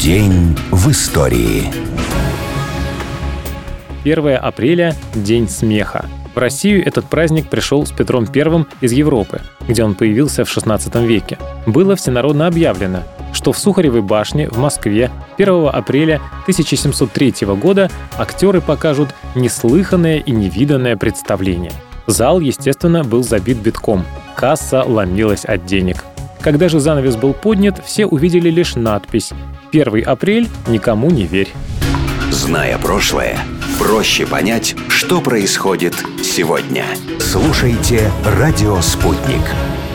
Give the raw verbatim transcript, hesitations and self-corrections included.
День в истории. первое апреля – День смеха. В Россию этот праздник пришел с Петром Первым из Европы, где он появился в шестнадцатом веке. Было всенародно объявлено, что в Сухаревой башне в Москве первого апреля тысяча семьсот третьего года актеры покажут неслыханное и невиданное представление. Зал, естественно, был забит битком. Касса ломилась от денег. Когда же занавес был поднят, все увидели лишь надпись «первое апреля, никому не верь». Зная прошлое, проще понять, что происходит сегодня. Слушайте «Радио Спутник».